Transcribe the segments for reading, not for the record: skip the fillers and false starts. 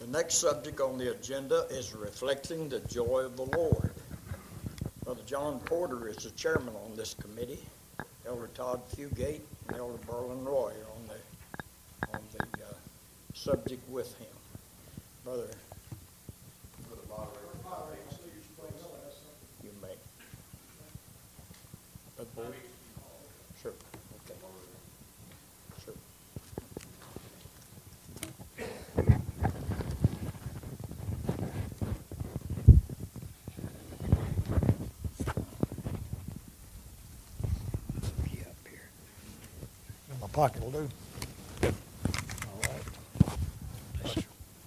The next subject on the agenda is reflecting the joy of the Lord. Brother John Porter is the chairman on this committee. Elder Todd Fugate and Elder Berlin Roy are on the subject with him. Brother you may. Brother Boyd? Sure. Okay. Sure. My pocket will do. All right.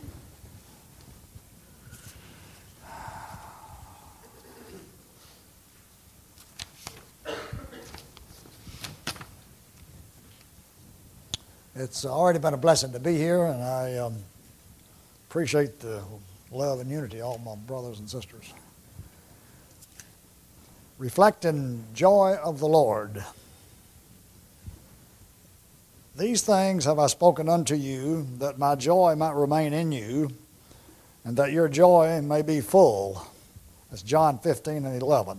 It's already been a blessing to be here, and I appreciate the love and unity of all my brothers and sisters. Reflecting joy of the Lord. These things have I spoken unto you, that my joy might remain in you, and that your joy may be full. That's John 15:11.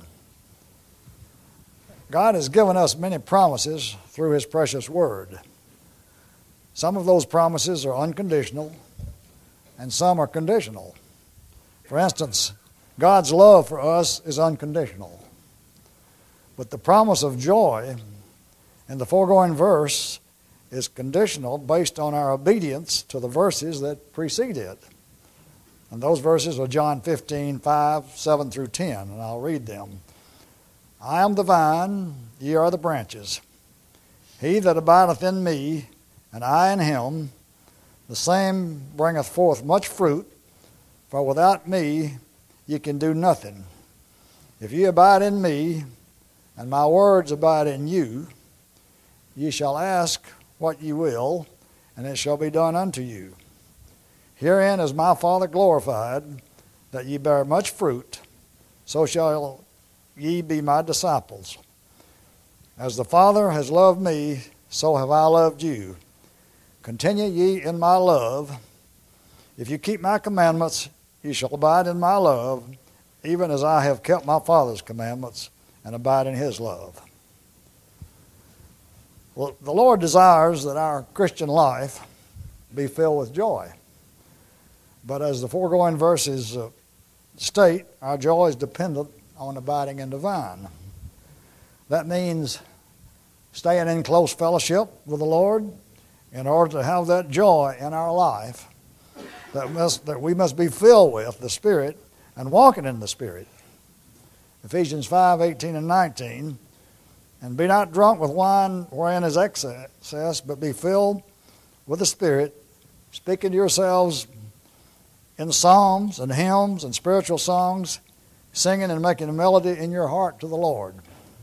God has given us many promises through His precious Word. Some of those promises are unconditional, and some are conditional. For instance, God's love for us is unconditional. But the promise of joy in the foregoing verse is conditional based on our obedience to the verses that precede it. And those verses are John 15:5, 7 through 10, and I'll read them. I am the vine, ye are the branches. He that abideth in me, and I in him, the same bringeth forth much fruit, for without me ye can do nothing. If ye abide in me, and my words abide in you, ye shall ask what ye will, and it shall be done unto you. Herein is my Father glorified, that ye bear much fruit, so shall ye be my disciples. As the Father has loved me, so have I loved you. Continue ye in my love. If you keep my commandments, ye shall abide in my love, even as I have kept my Father's commandments and abide in his love. Well, the Lord desires that our Christian life be filled with joy. But as the foregoing verses state, our joy is dependent on abiding in the vine. That means staying in close fellowship with the Lord in order to have that joy in our life that we must be filled with the Spirit and walking in the Spirit. Ephesians 5:18 and 19, and be not drunk with wine wherein is excess, but be filled with the Spirit, speaking to yourselves in psalms and hymns and spiritual songs, singing and making a melody in your heart to the Lord.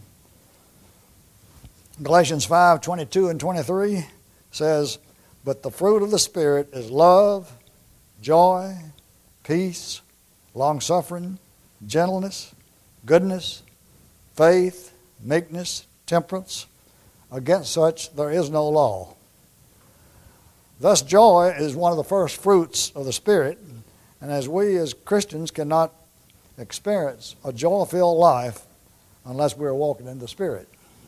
Galatians 5:22 and 23 says, but the fruit of the Spirit is love, joy, peace, long-suffering, gentleness, goodness, faith, meekness, temperance. Against such there is no law. Thus joy is one of the first fruits of the Spirit, and as we as Christians cannot experience a joy-filled life unless we are walking in the Spirit.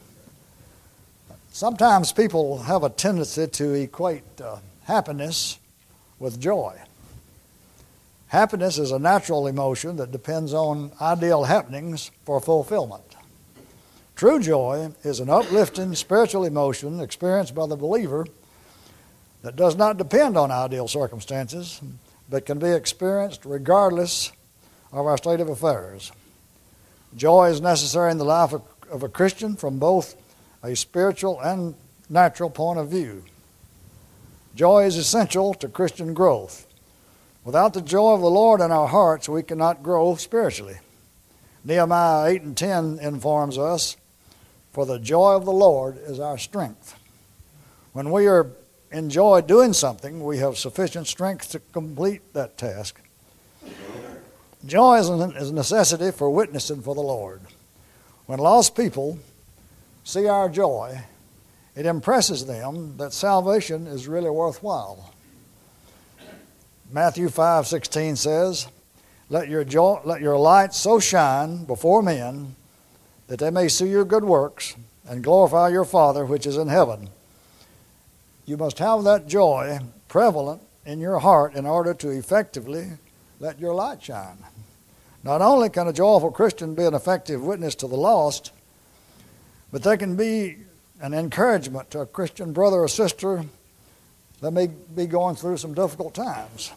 Sometimes people have a tendency to equate happiness with joy. Happiness is a natural emotion that depends on ideal happenings for fulfillment. True joy is an uplifting spiritual emotion experienced by the believer that does not depend on ideal circumstances, but can be experienced regardless of our state of affairs. Joy is necessary in the life of a Christian from both a spiritual and natural point of view. Joy is essential to Christian growth. Without the joy of the Lord in our hearts, we cannot grow spiritually. Nehemiah 8 and 10 informs us, for the joy of the Lord is our strength. When we enjoy doing something, we have sufficient strength to complete that task. Joy is a necessity for witnessing for the Lord. When lost people see our joy, it impresses them that salvation is really worthwhile. Matthew 5:16 says, let your light so shine before men that they may see your good works and glorify your Father which is in heaven. You must have that joy prevalent in your heart in order to effectively let your light shine. Not only can a joyful Christian be an effective witness to the lost, but they can be an encouragement to a Christian brother or sister that may be going through some difficult times.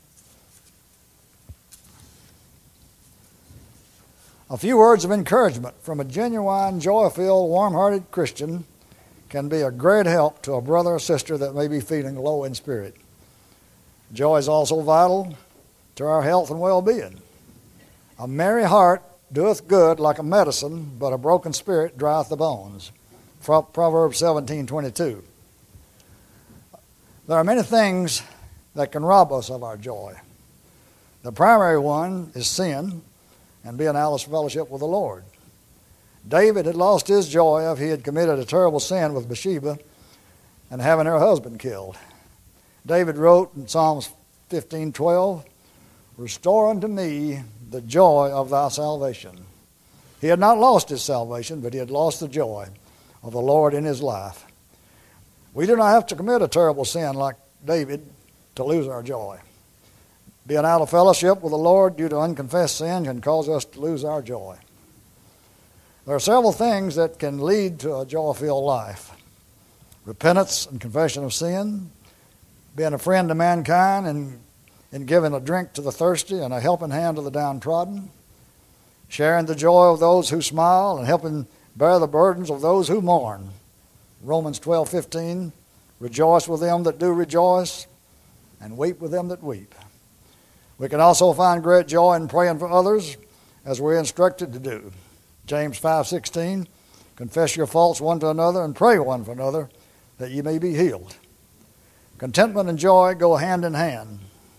A few words of encouragement from a genuine, joy-filled, warm-hearted Christian can be a great help to a brother or sister that may be feeling low in spirit. Joy is also vital to our health and well-being. A merry heart doeth good like a medicine, but a broken spirit drieth the bones. Proverbs 17:22. There are many things that can rob us of our joy. The primary one is sin and being out of fellowship with the Lord. David had lost his joy if he had committed a terrible sin with Bathsheba and having her husband killed. David wrote in Psalms 15:12, restore unto me the joy of thy salvation. He had not lost his salvation, but he had lost the joy of the Lord in his life. We do not have to commit a terrible sin like David to lose our joy. Being out of fellowship with the Lord due to unconfessed sin can cause us to lose our joy. There are several things that can lead to a joy-filled life. Repentance and confession of sin, being a friend to mankind and giving a drink to the thirsty and a helping hand to the downtrodden, sharing the joy of those who smile and helping bear the burdens of those who mourn. Romans 12:15, rejoice with them that do rejoice and weep with them that weep. We can also find great joy in praying for others as we're instructed to do. James 5:16, confess your faults one to another and pray one for another that ye may be healed. Contentment and joy go hand in hand.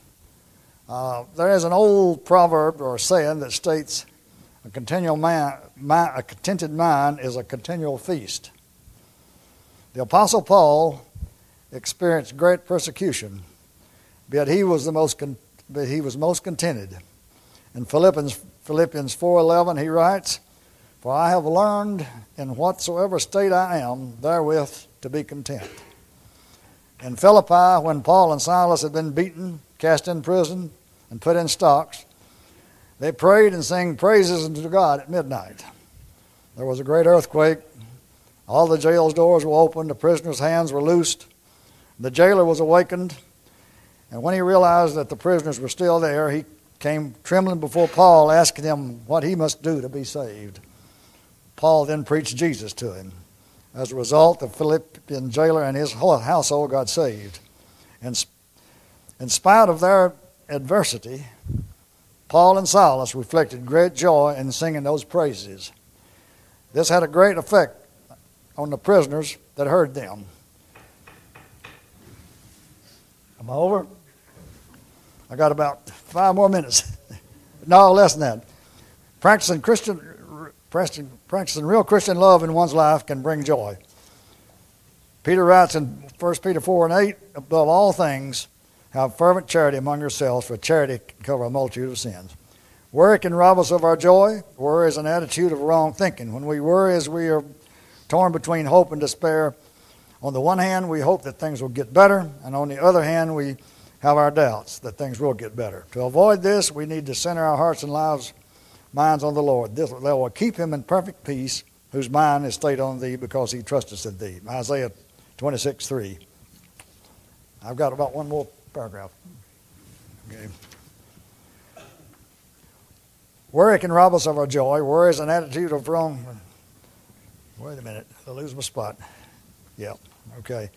There is an old proverb or saying that states a contented mind is a continual feast. The Apostle Paul experienced great persecution, but he was most contented. In Philippians 4:11 he writes, for I have learned in whatsoever state I am, therewith to be content. In Philippi, when Paul and Silas had been beaten, cast in prison, and put in stocks, they prayed and sang praises unto God at midnight. There was a great earthquake. All the jail's doors were opened. The prisoners' hands were loosed. The jailer was awakened. And when he realized that the prisoners were still there, he came trembling before Paul, asking him what he must do to be saved. Paul then preached Jesus to him. As a result, the Philippian jailer and his whole household got saved. In spite of their adversity, Paul and Silas reflected great joy in singing those praises. This had a great effect on the prisoners that heard them. Am I over? I got about 5 more minutes. No, less than that. Practicing real Christian love in one's life can bring joy. Peter writes in 1 Peter 4:8, above all things, have fervent charity among yourselves, for charity can cover a multitude of sins. Worry can rob us of our joy. Worry is an attitude of wrong thinking. When we worry, as we are torn between hope and despair. On the one hand, we hope that things will get better, and on the other hand, we have our doubts that things will get better. To avoid this, we need to center our hearts and minds on the Lord. This will keep him in perfect peace, whose mind is stayed on thee, because he trusteth in thee. Isaiah 26:3. I've got about one more paragraph. Okay. Worry can rob us of our joy. Worry is an attitude of wrong. Wait a minute. I lose my spot. Yeah. Okay.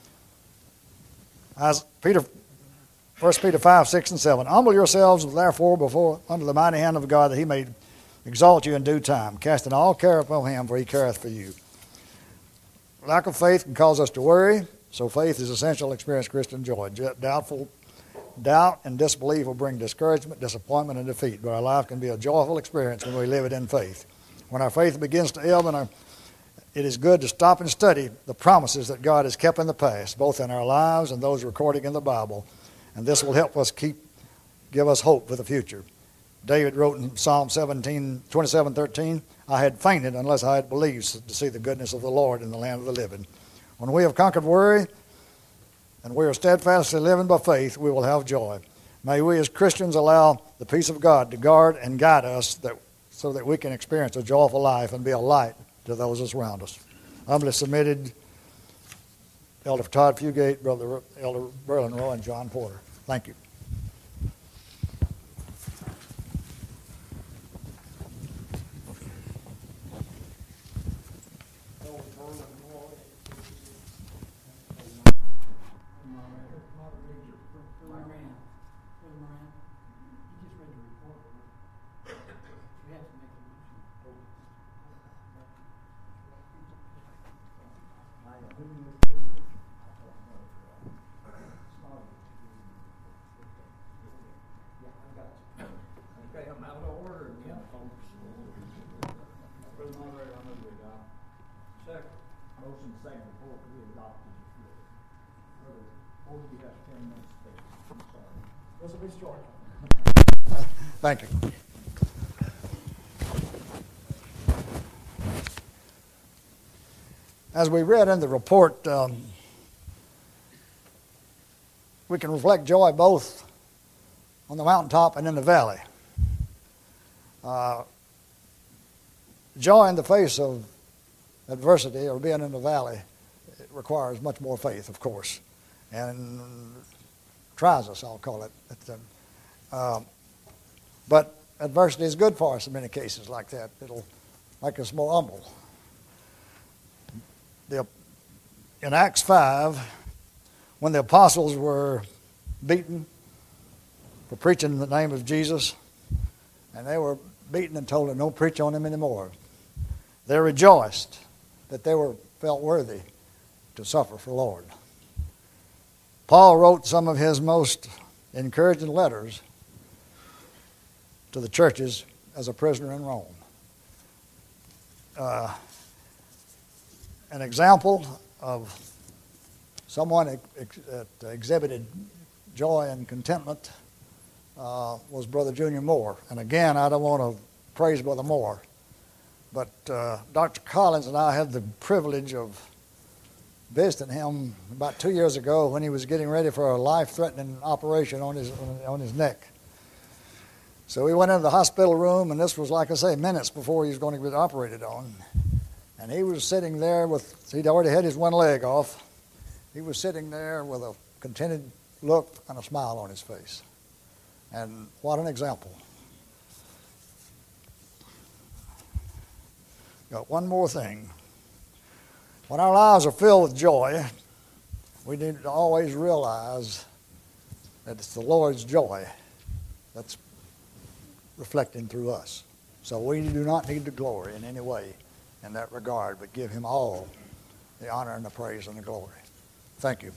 As 1 Peter 5:6-7. Humble yourselves, therefore, before under the mighty hand of God, that he may exalt you in due time, casting all care upon him, for he careth for you. Lack of faith can cause us to worry, so faith is essential to experience Christian joy. Doubt and disbelief will bring discouragement, disappointment, and defeat, but our life can be a joyful experience when we live it in faith. When our faith begins to ebb, it is good to stop and study the promises that God has kept in the past, both in our lives and those recorded in the Bible, and this will help us give us hope for the future. David wrote in Psalm 27:13, I had fainted unless I had believed to see the goodness of the Lord in the land of the living. When we have conquered worry and we are steadfastly living by faith, we will have joy. May we as Christians allow the peace of God to guard and guide us so that we can experience a joyful life and be a light to those around us. Humbly submitted, Elder Todd Fugate, Brother Elder Berlin Roy, and John Porter. Thank you. Okay, I'm out of order again, folks. Brother Moderator, I move we adopt. Second. Motion second before we adopt this. Brother, or you have 10 minutes to speak. I'm sorry. This will be short. Thank you. As we read in the report, we can reflect joy both on the mountaintop and in the valley. Joy in the face of adversity or being in the valley, it requires much more faith, of course, and tries us, I'll call it. But adversity is good for us in many cases like that. It'll make us more humble. In Acts 5, when the apostles were beaten for preaching the name of Jesus, and they were beaten and told them, don't preach on him anymore, they rejoiced that they felt worthy to suffer for the Lord. Paul wrote some of his most encouraging letters to the churches as a prisoner in Rome. An example of someone that exhibited joy and contentment was Brother Junior Moore. And again, I don't want to praise Brother Moore, but Dr. Collins and I had the privilege of visiting him about 2 years ago when he was getting ready for a life-threatening operation on his neck. So we went into the hospital room, and this was, like I say, minutes before he was going to get operated on. And he was sitting there he'd already had his one leg off. He was sitting there with a contented look and a smile on his face. And what an example. Got one more thing. When our lives are filled with joy, we need to always realize that it's the Lord's joy that's reflecting through us. So we do not need to glory in any way in that regard, but give him all the honor and the praise and the glory. Thank you.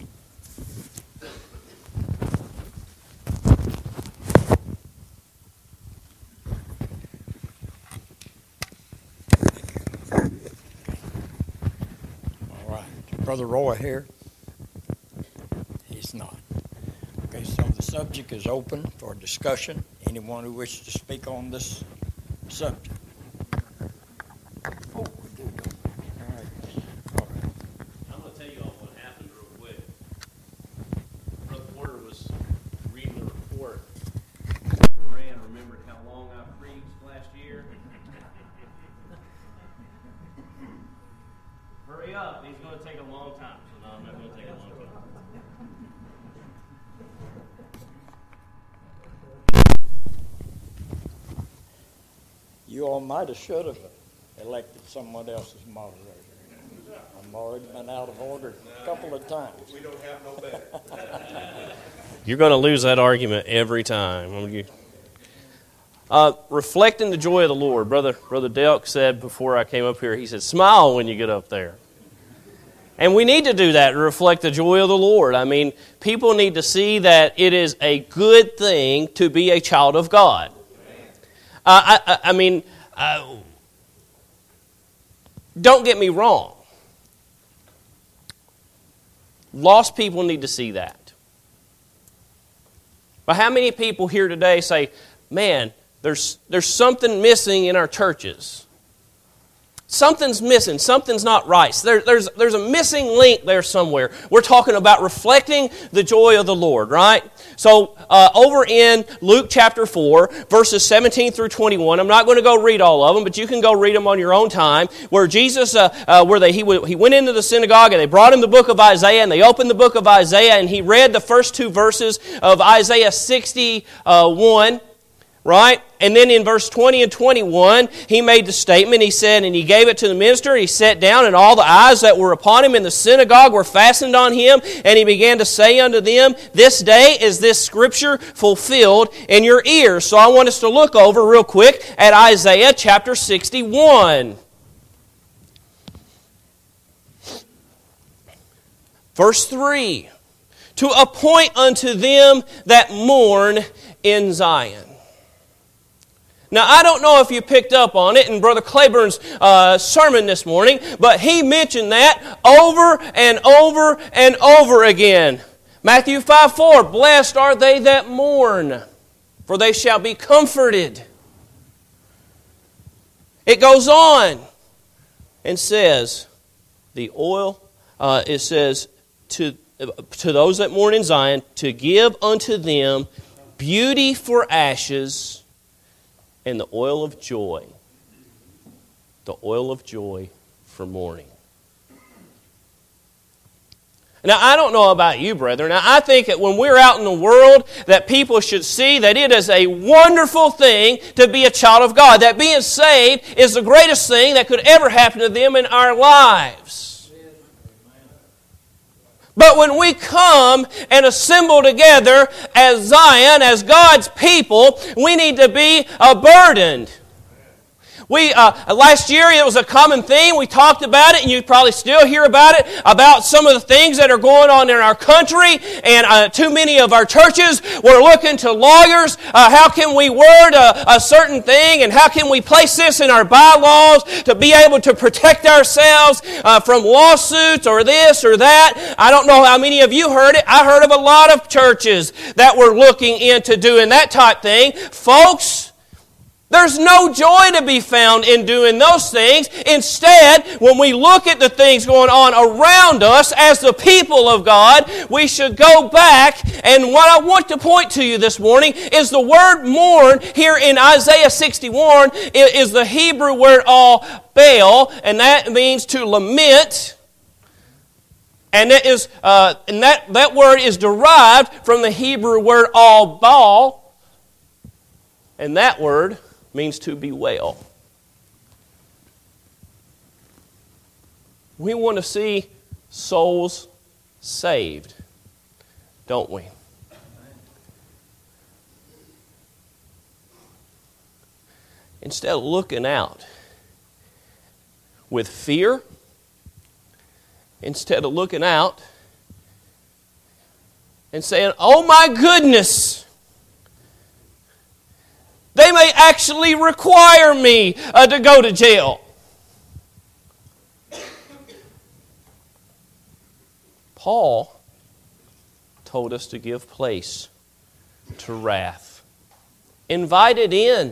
All right. Is Brother Roy here? He's not. Okay, so the subject is open for discussion. Anyone who wishes to speak on this subject? Oh, we do. All right. All right. I'm going to tell you all what happened real quick. Brother Porter was reading the report. Moran remembered how long I preached last year. Hurry up. He's going to take a long time. So no, I'm not going to take a long time. You all might have should have elected someone else as moderator. I'm already been out of order a couple of times. We don't have no better. You're going to lose that argument every time. Reflecting the joy of the Lord. Brother Delk said before I came up here, he said, smile when you get up there. And we need to do that to reflect the joy of the Lord. I mean, people need to see that it is a good thing to be a child of God. Don't get me wrong. Lost people need to see that. But how many people here today say, man, there's something missing in our churches? Something's missing. Something's not right. There's a missing link there somewhere. We're talking about reflecting the joy of the Lord, right? So over in Luke chapter 4, verses 17 through 21, I'm not going to go read all of them, but you can go read them on your own time, where Jesus, he went into the synagogue and they brought him the book of Isaiah, and they opened the book of Isaiah, and he read the first two verses of Isaiah 61, right? And then in verse 20 and 21, he made the statement, he said, and he gave it to the minister, he sat down, and all the eyes that were upon him in the synagogue were fastened on him, and he began to say unto them, this day is this scripture fulfilled in your ears. So I want us to look over real quick at Isaiah chapter 61. Verse 3, to appoint unto them that mourn in Zion. Now, I don't know if you picked up on it in Brother Claiborne's sermon this morning, but he mentioned that over and over and over again. Matthew 5:4, blessed are they that mourn, for they shall be comforted. It goes on and says, it says, to those that mourn in Zion, to give unto them beauty for ashes, and the oil of joy. The oil of joy for mourning. Now, I don't know about you, brethren. Now, I think that when we're out in the world, that people should see that it is a wonderful thing to be a child of God. That being saved is the greatest thing that could ever happen to them in our lives. But when we come and assemble together as Zion, as God's people, we need to be burdened. Last year it was a common theme. We talked about it, and you probably still hear about it, about some of the things that are going on in our country. And too many of our churches were looking to lawyers. How can we word a certain thing, and how can we place this in our bylaws to be able to protect ourselves from lawsuits or this or that? I don't know how many of you heard it. I heard of a lot of churches that were looking into doing that type thing. Folks, there's no joy to be found in doing those things. Instead, when we look at the things going on around us as the people of God, we should go back. And what I want to point to you this morning is the word mourn here in Isaiah 61 is the Hebrew word al baal, and that means to lament. And that word is derived from the Hebrew word al baal, and that word means to bewail. We want to see souls saved, don't we? Instead of looking out with fear, instead of looking out and saying, oh my goodness, they may actually require me to go to jail. Paul told us to give place to wrath. Invite it in.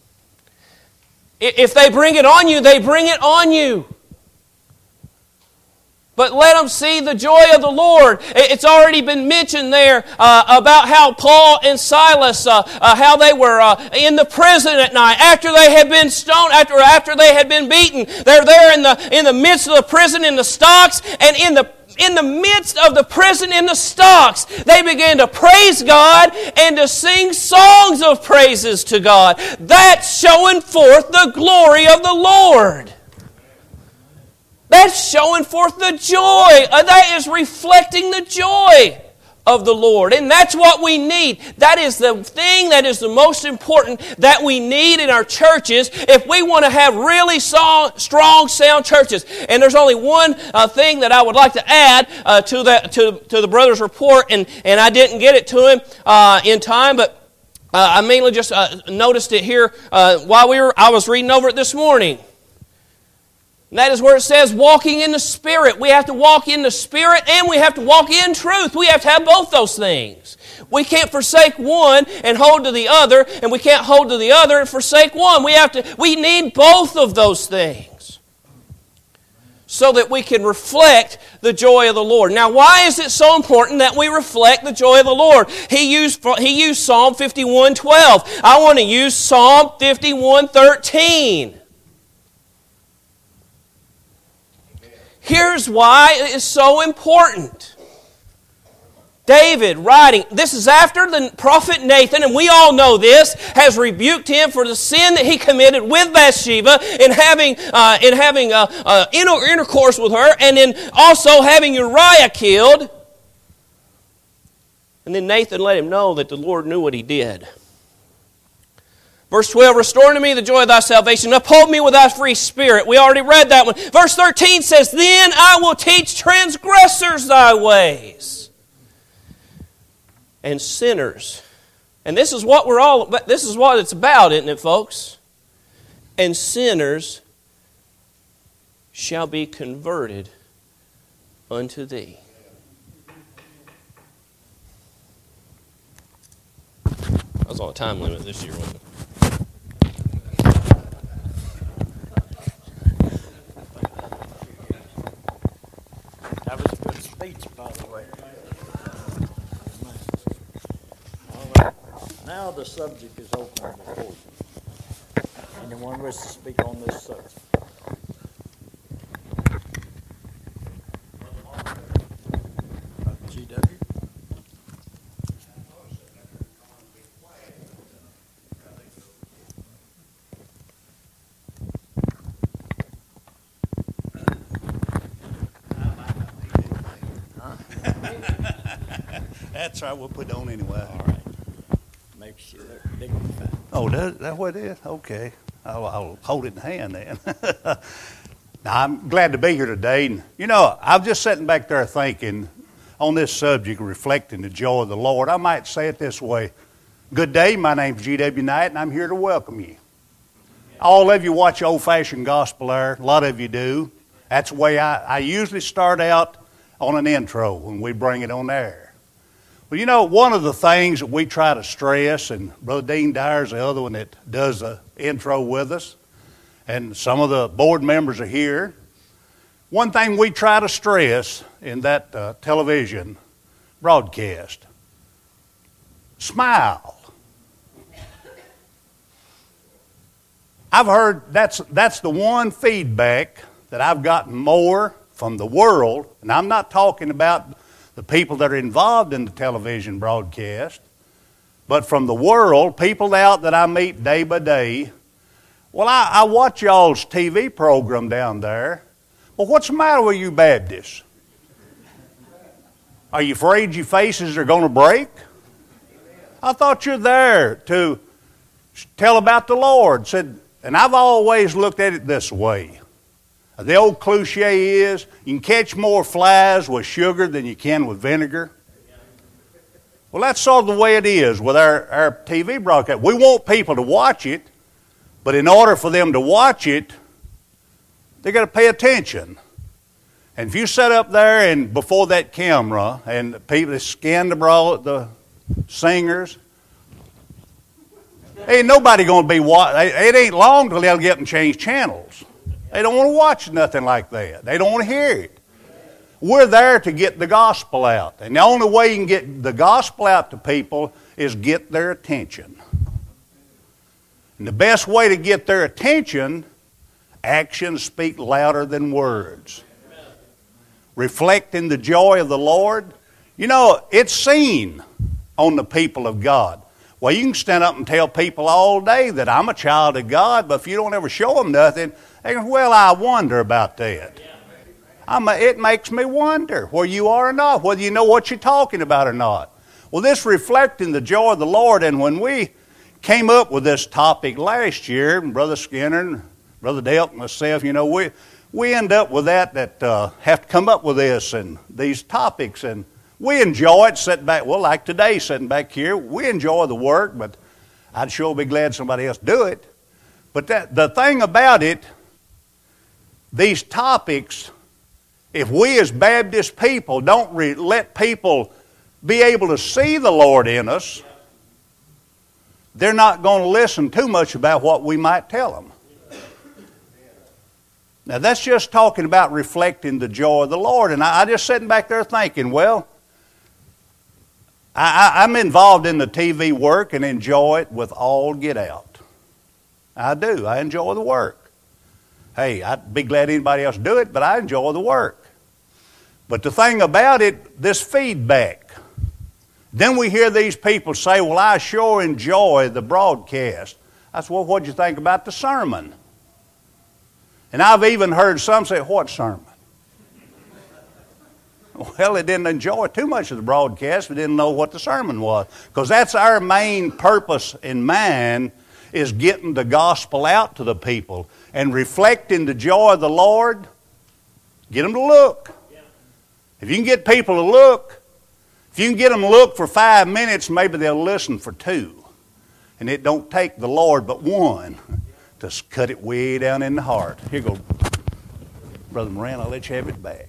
If they bring it on you, they bring it on you. But let them see the joy of the Lord. It's already been mentioned there about how Paul and Silas, how they were in the prison at night after they had been stoned, after they had been beaten. They're there in the midst of the prison in the stocks, and in the midst of the prison in the stocks, they began to praise God and to sing songs of praises to God. That's showing forth the glory of the Lord. That's showing forth the joy. That is reflecting the joy of the Lord. And that's what we need. That is the thing that is the most important that we need in our churches if we want to have really strong, sound churches. And there's only one thing that I would like to add to the brother's report, and I didn't get it to him in time, but I mainly just noticed it here while I was reading over it this morning. And that is where it says walking in the Spirit. We have to walk in the Spirit and we have to walk in truth. We have to have both those things. We can't forsake one and hold to the other, and we can't hold to the other and forsake one. We need both of those things so that we can reflect the joy of the Lord. Now, why is it so important that we reflect the joy of the Lord? He used Psalm 51:12. I want to use Psalm 51:13. Here's why it is so important. David writing, this is after the prophet Nathan, and we all know this, has rebuked him for the sin that he committed with Bathsheba in having intercourse with her, and then also having Uriah killed. And then Nathan let him know that the Lord knew what he did. Verse 12, restore to me the joy of thy salvation. Uphold me with thy free spirit. We already read that one. Verse 13 says, then I will teach transgressors thy ways. And sinners. And this is what it's about, isn't it, folks? And sinners shall be converted unto thee. I was on a time limit this year, wasn't it? That was a good speech, by the way. Now the subject is open before you. Anyone wish to speak on this subject? GW? That's right, we'll put it on anyway. All right. Make sure they're dignified. Oh, that what it is? Okay. I'll hold it in hand then. Now, I'm glad to be here today. And, I'm just sitting back there thinking on this subject, reflecting the joy of the Lord. I might say it this way. Good day, my name's G.W. Knight, and I'm here to welcome you. All of you watch old-fashioned gospel there. A lot of you do. That's the way I usually start out on an intro when we bring it on air. Well, one of the things that we try to stress, and Brother Dean Dyer's the other one that does the intro with us, and some of the board members are here. One thing we try to stress in that television broadcast, smile. I've heard that's the one feedback that I've gotten more from the world, and I'm not talking about the people that are involved in the television broadcast, but from the world, people out that I meet day by day. Well, I watch y'all's TV program down there. Well, what's the matter with you Baptists? Are you afraid your faces are going to break? I thought you're there to tell about the Lord. And I've always looked at it this way. The old cliche is, you can catch more flies with sugar than you can with vinegar. Well, that's sort of the way it is with our TV broadcast. We want people to watch it, but in order for them to watch it, they got to pay attention. And if you sit up there and before that camera and people scan the singers, ain't nobody going to be watching. It ain't long till they'll get up and change channels. They don't want to watch nothing like that. They don't want to hear it. We're there to get the gospel out. And the only way you can get the gospel out to people is get their attention. And the best way to get their attention, actions speak louder than words. Reflecting the joy of the Lord. It's seen on the people of God. Well, you can stand up and tell people all day that I'm a child of God, but if you don't ever show them nothing, they go, well, I wonder about that. It makes me wonder whether you are or not, whether you know what you're talking about or not. Well, this reflecting the joy of the Lord, and when we came up with this topic last year, Brother Skinner and Brother Dale and myself, we end up with that have to come up with this and these topics, and we enjoy it sitting back. Well, like today, sitting back here, we enjoy the work, but I'd sure be glad somebody else do it. But the thing about it, these topics, if we as Baptist people don't let people be able to see the Lord in us, they're not going to listen too much about what we might tell them. Now, that's just talking about reflecting the joy of the Lord. And I just sitting back there thinking, well, I'm involved in the TV work and enjoy it with all get out. I do. I enjoy the work. Hey, I'd be glad anybody else do it, but I enjoy the work. But the thing about it, this feedback. Then we hear these people say, well, I sure enjoy the broadcast. I said, well, what'd you think about the sermon? And I've even heard some say, what sermon? Well, they didn't enjoy too much of the broadcast. We didn't know what the sermon was. Because that's our main purpose in mind, is getting the gospel out to the people and reflecting the joy of the Lord. Get them to look. If you can get people to look, if you can get them to look for 5 minutes, maybe they'll listen for 2. And it don't take the Lord but one to cut it way down in the heart. Here you go, Brother Moran, I'll let you have it back.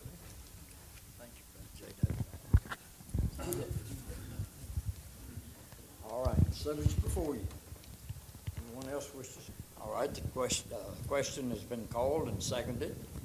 All right, subject before you. Anyone else wishes? All right, the question has been called and seconded.